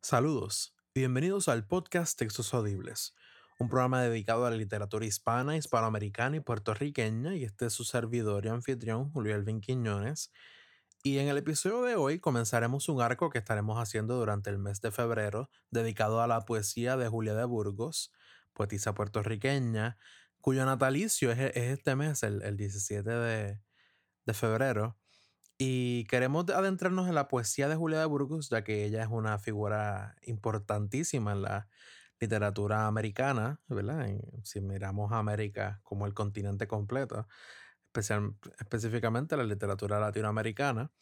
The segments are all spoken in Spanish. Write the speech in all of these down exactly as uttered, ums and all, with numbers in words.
Saludos y bienvenidos al podcast Textos Audibles, un programa dedicado a la literatura hispana, hispanoamericana y puertorriqueña, y este es su servidor y anfitrión, Julio Elvin Quiñones. Y en el episodio de hoy comenzaremos un arco que estaremos haciendo durante el mes de febrero, dedicado a la poesía de Julia de Burgos, poetisa puertorriqueña, cuyo natalicio es, es este mes, el, el diecisiete de, de febrero. Y queremos adentrarnos en la poesía de Julia de Burgos, ya que ella es una figura importantísima en la literatura americana, ¿verdad? En- si miramos a América como el continente completo, especial, específicamente la literatura latinoamericana.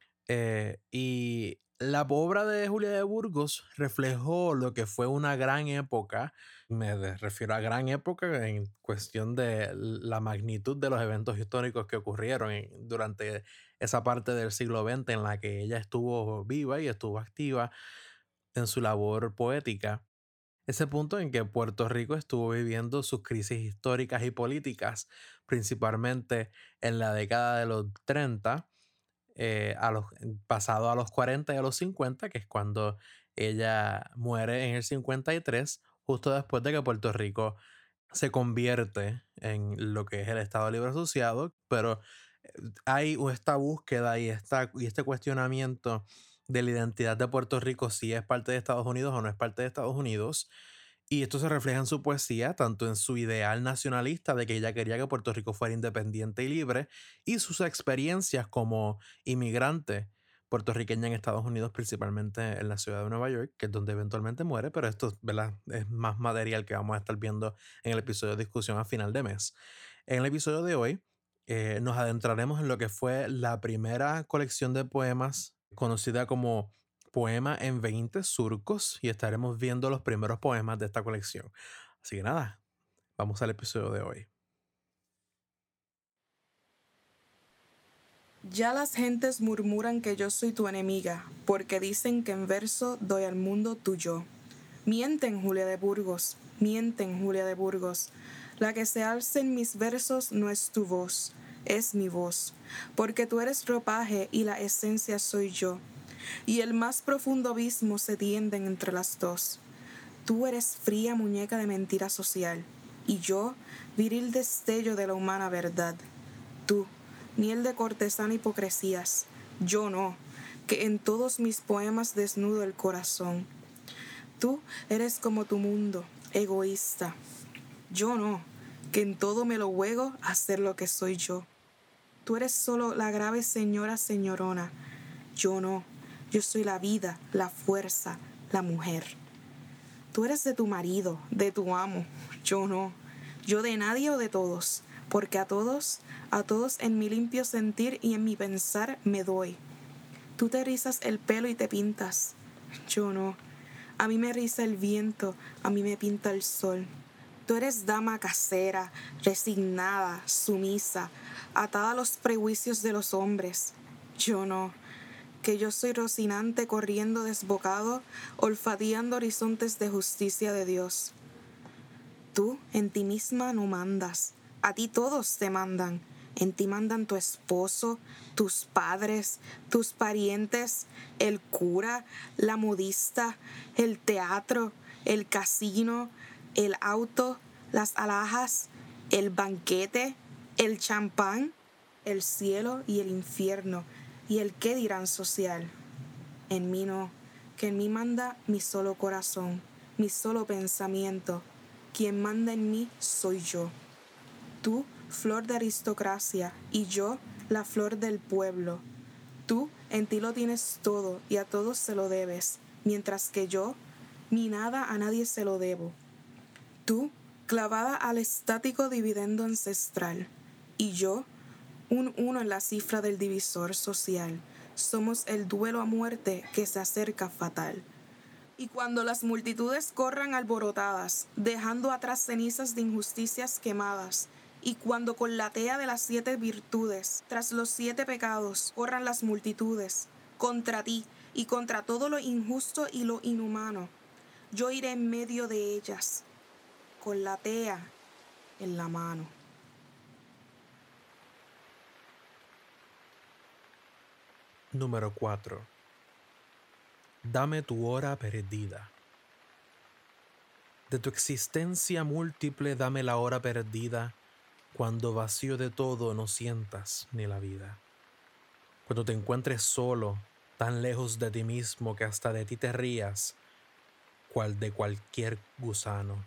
Eh, y la obra de Julia de Burgos reflejó lo que fue una gran época. Me de- refiero a gran época en cuestión de la magnitud de los eventos históricos que ocurrieron en- durante esa parte del siglo veinte en la que ella estuvo viva y estuvo activa en su labor poética. Ese punto en que Puerto Rico estuvo viviendo sus crisis históricas y políticas, principalmente en la década de los treinta, eh, a los, pasado a los cuarenta y a los cincuenta, que es cuando ella muere en el cincuenta y tres, justo después de que Puerto Rico se convierte en lo que es el Estado Libre Asociado, pero eh, hay esta búsqueda y, esta, y este cuestionamiento de la identidad de Puerto Rico, si es parte de Estados Unidos o no es parte de Estados Unidos, y esto se refleja en su poesía, tanto en su ideal nacionalista de que ella quería que Puerto Rico fuera independiente y libre, y sus experiencias como inmigrante puertorriqueña en Estados Unidos, principalmente en la ciudad de Nueva York, que es donde eventualmente muere, pero esto, ¿verdad?, es más material que vamos a estar viendo en el episodio de discusión a final de mes. En el episodio de hoy eh, nos adentraremos en lo que fue la primera colección de poemas conocida como Poema en veinte surcos, y estaremos viendo los primeros poemas de esta colección. Así que nada, vamos al episodio de hoy. Ya las gentes murmuran que yo soy tu enemiga, porque dicen que en verso doy al mundo tu yo. Mienten, Julia de Burgos, mienten, Julia de Burgos. La que se alza en mis versos no es tu voz, es mi voz, porque tú eres ropaje y la esencia soy yo, y el más profundo abismo se tienden entre las dos. Tú eres fría muñeca de mentira social, y yo, viril destello de la humana verdad. Tú, miel de cortesana hipocresías, yo no, que en todos mis poemas desnudo el corazón. Tú eres como tu mundo, egoísta, yo no, que en todo me lo juego a ser lo que soy yo. Tú eres solo la grave señora señorona, yo no, yo soy la vida, la fuerza, la mujer. Tú eres de tu marido, de tu amo, yo no, yo de nadie o de todos, porque a todos, a todos en mi limpio sentir y en mi pensar me doy. Tú te rizas el pelo y te pintas, yo no, a mí me riza el viento, a mí me pinta el sol. Tú eres dama casera, resignada, sumisa, atada a los prejuicios de los hombres, yo no, que yo soy Rocinante corriendo desbocado, olfateando horizontes de justicia de Dios. Tú en ti misma no mandas, a ti todos te mandan. En ti mandan tu esposo, tus padres, tus parientes, el cura, la modista, el teatro, el casino, el auto, las alhajas, el banquete, el champán, el cielo y el infierno, y el qué dirán social. En mí no, que en mí manda mi solo corazón, mi solo pensamiento. Quien manda en mí soy yo. Tú, flor de aristocracia, y yo, la flor del pueblo. Tú, en ti lo tienes todo y a todos se lo debes, mientras que yo, ni nada a nadie se lo debo. Tú, clavada al estático dividendo ancestral, y yo, un uno en la cifra del divisor social. Somos el duelo a muerte que se acerca fatal. Y cuando las multitudes corran alborotadas, dejando atrás cenizas de injusticias quemadas, y cuando con la tea de las siete virtudes, tras los siete pecados, corran las multitudes, contra ti y contra todo lo injusto y lo inhumano, yo iré en medio de ellas, con la tea en la mano. Número cuatro. Dame tu hora perdida. De tu existencia múltiple dame la hora perdida, cuando vacío de todo no sientas ni la vida. Cuando te encuentres solo, tan lejos de ti mismo que hasta de ti te rías, cual de cualquier gusano.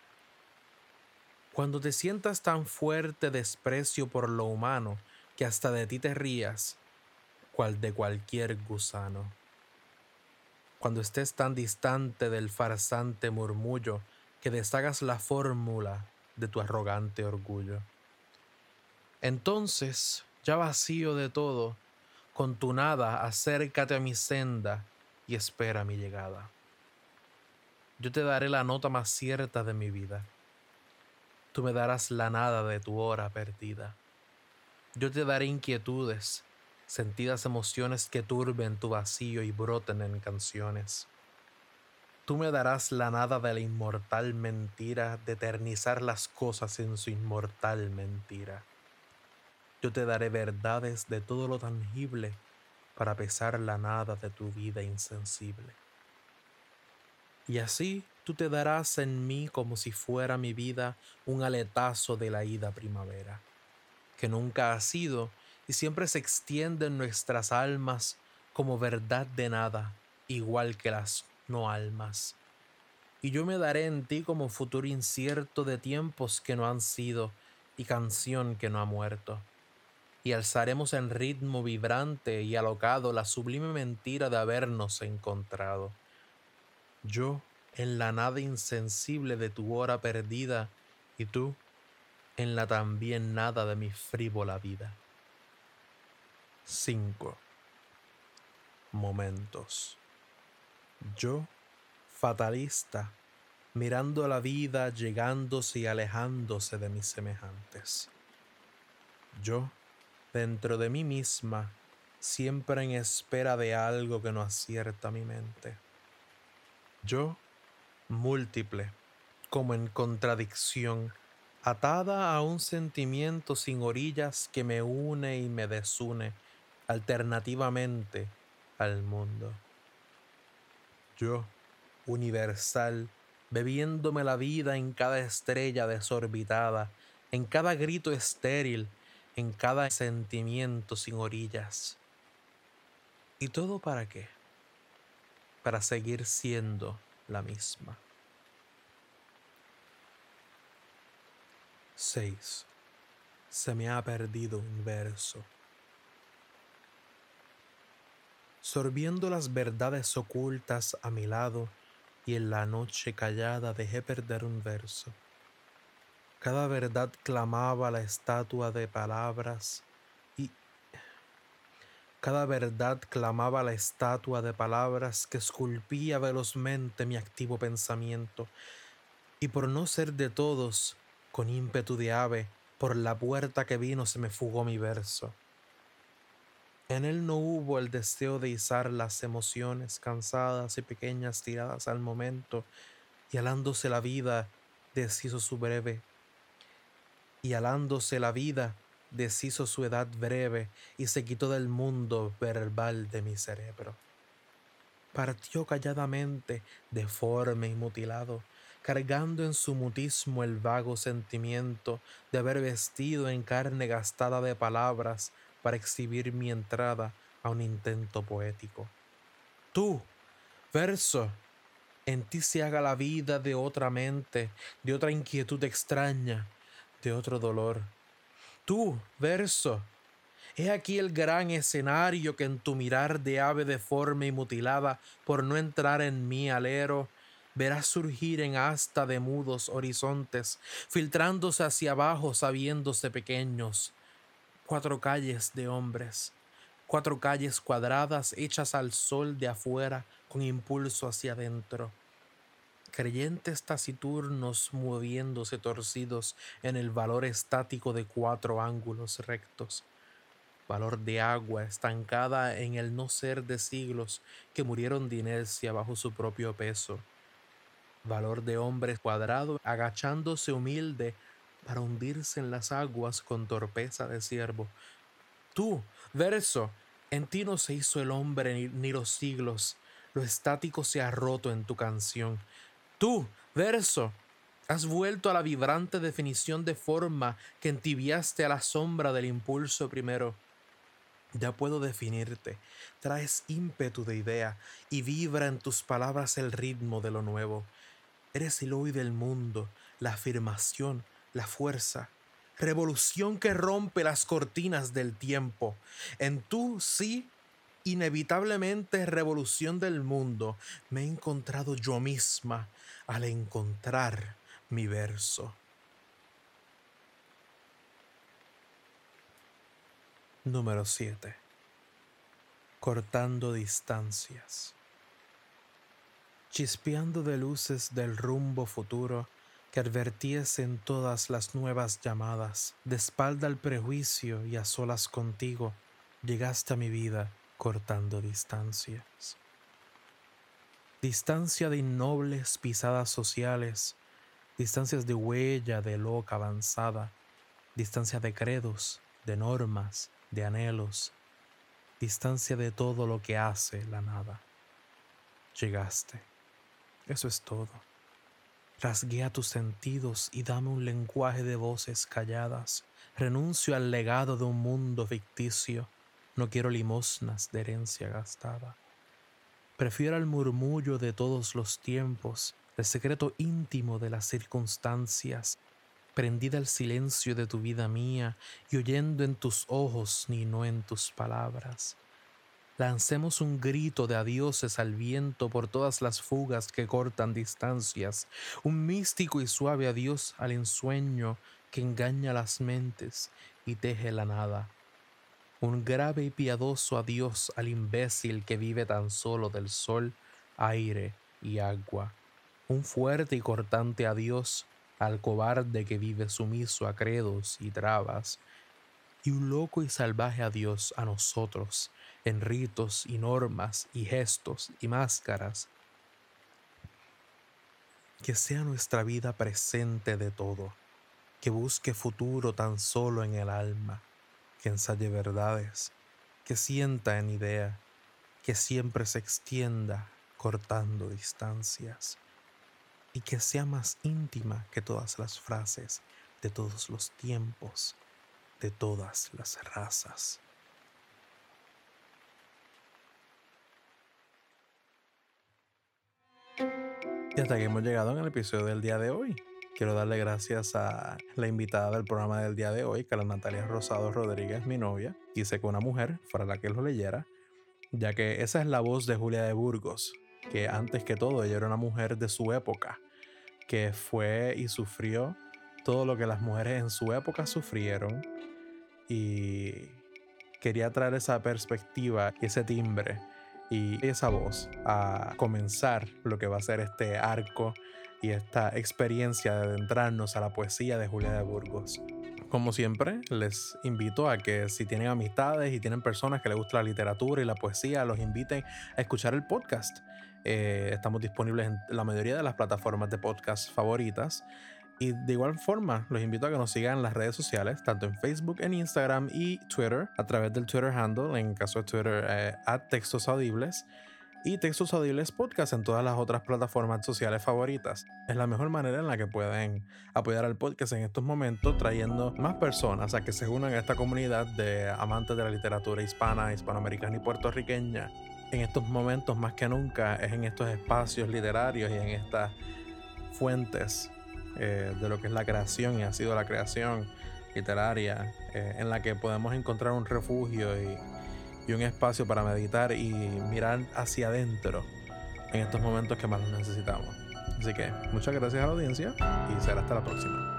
Cuando te sientas tan fuerte desprecio por lo humano que hasta de ti te rías, cual de cualquier gusano. Cuando estés tan distante del farsante murmullo que deshagas la fórmula de tu arrogante orgullo. Entonces, ya vacío de todo, con tu nada acércate a mi senda y espera mi llegada. Yo te daré la nota más cierta de mi vida. Tú me darás la nada de tu hora perdida. Yo te daré inquietudes, sentidas emociones que turben tu vacío y broten en canciones. Tú me darás la nada de la inmortal mentira de eternizar las cosas en su inmortal mentira. Yo te daré verdades de todo lo tangible para pesar la nada de tu vida insensible. Y así tú te darás en mí como si fuera mi vida un aletazo de la ida primavera, que nunca ha sido y siempre se extiende en nuestras almas como verdad de nada, igual que las no almas. Y yo me daré en ti como futuro incierto de tiempos que no han sido y canción que no ha muerto. Y alzaremos en ritmo vibrante y alocado la sublime mentira de habernos encontrado. Yo en la nada insensible de tu hora perdida y tú en la también nada de mi frívola vida. cinco. Momentos. Yo, fatalista, mirando la vida llegándose y alejándose de mis semejantes. Yo, dentro de mí misma, siempre en espera de algo que no acierta mi mente. Yo, múltiple, como en contradicción, atada a un sentimiento sin orillas que me une y me desune alternativamente al mundo. Yo, universal, bebiéndome la vida en cada estrella desorbitada, en cada grito estéril, en cada sentimiento sin orillas. ¿Y todo para qué? Para seguir siendo la misma. seis. Se me ha perdido un verso. Sorbiendo las verdades ocultas a mi lado, y en la noche callada dejé perder un verso. Cada verdad clamaba la estatua de palabras y cada verdad clamaba la estatua de palabras que esculpía velozmente mi activo pensamiento, y por no ser de todos, con ímpetu de ave, por la puerta que vino se me fugó mi verso. En él no hubo el deseo de izar las emociones cansadas y pequeñas tiradas al momento, y alándose la vida deshizo su breve, y alándose la vida deshizo su edad breve, y se quitó del mundo verbal de mi cerebro. Partió calladamente, deforme y mutilado, cargando en su mutismo el vago sentimiento de haber vestido en carne gastada de palabras para exhibir mi entrada a un intento poético. Tú, verso, en ti se haga la vida de otra mente, de otra inquietud extraña, de otro dolor. Tú, verso, he aquí el gran escenario que en tu mirar de ave deforme y mutilada por no entrar en mi alero, verás surgir en asta de mudos horizontes, filtrándose hacia abajo sabiéndose pequeños. Cuatro calles de hombres, cuatro calles cuadradas hechas al sol de afuera con impulso hacia adentro. Creyentes taciturnos moviéndose torcidos en el valor estático de cuatro ángulos rectos. Valor de agua estancada en el no ser de siglos que murieron de inercia bajo su propio peso. Valor de hombre cuadrado agachándose humilde para hundirse en las aguas con torpeza de ciervo. Tú, verso, en ti no se hizo el hombre ni, ni los siglos. lo estático se ha roto en tu canción. Tú, verso, has vuelto a la vibrante definición de forma que entibiaste a la sombra del impulso primero. Ya puedo definirte, traes ímpetu de idea y vibra en tus palabras el ritmo de lo nuevo. Eres el hoy del mundo, la afirmación, la fuerza, revolución que rompe las cortinas del tiempo. En tu sí, inevitablemente revolución del mundo, me he encontrado yo misma al encontrar mi verso. Número siete. Cortando distancias. Chispeando de luces del rumbo futuro que advertías en todas las nuevas llamadas, de espalda al prejuicio y a solas contigo, llegaste a mi vida cortando distancias. Distancia de innobles pisadas sociales, distancias de huella de loca avanzada, distancia de credos, de normas, de anhelos, distancia de todo lo que hace la nada. Llegaste. Eso es todo. Rasguea tus sentidos y dame un lenguaje de voces calladas. Renuncio al legado de un mundo ficticio. No quiero limosnas de herencia gastada. Prefiero el murmullo de todos los tiempos, el secreto íntimo de las circunstancias, prendida al silencio de tu vida mía y oyendo en tus ojos ni no en tus palabras. Lancemos un grito de adioses al viento por todas las fugas que cortan distancias, un místico y suave adiós al ensueño que engaña las mentes y teje la nada, un grave y piadoso adiós al imbécil que vive tan solo del sol, aire y agua, un fuerte y cortante adiós al cobarde que vive sumiso a credos y trabas, y un loco y salvaje adiós a nosotros, en ritos y normas y gestos y máscaras. Que sea nuestra vida presente de todo, que busque futuro tan solo en el alma, que ensaye verdades, que sienta en idea, que siempre se extienda cortando distancias, y que sea más íntima que todas las frases de todos los tiempos, de todas las razas. Y hasta aquí hemos llegado en el episodio del día de hoy. Quiero darle gracias a la invitada del programa del día de hoy, Carla Natalia Rosado Rodríguez, mi novia. Quise que una mujer fuera la que lo leyera, ya que esa es la voz de Julia de Burgos, que antes que todo ella era una mujer de su época, que fue y sufrió todo lo que las mujeres en su época sufrieron, y quería traer esa perspectiva, ese timbre y esa voz a comenzar lo que va a ser este arco y esta experiencia de adentrarnos a la poesía de Julia de Burgos. Como siempre, les invito a que si tienen amistades y tienen personas que les gusta la literatura y la poesía, los inviten a escuchar el podcast. Eh, estamos disponibles en la mayoría de las plataformas de podcast favoritas. Y de igual forma, los invito a que nos sigan en las redes sociales, tanto en Facebook, en Instagram y Twitter, a través del Twitter handle, en caso de Twitter, eh, at Textos Audibles, y Textos Audibles Podcast en todas las otras plataformas sociales favoritas. Es la mejor manera en la que pueden apoyar al podcast en estos momentos, trayendo más personas a que se unan a esta comunidad de amantes de la literatura hispana, hispanoamericana y puertorriqueña. En estos momentos, más que nunca, es en estos espacios literarios y en estas fuentes Eh, de lo que es la creación y ha sido la creación literaria, eh, en la que podemos encontrar un refugio y, y un espacio para meditar y mirar hacia adentro en estos momentos que más nos necesitamos. Así que muchas gracias a la audiencia y será hasta la próxima.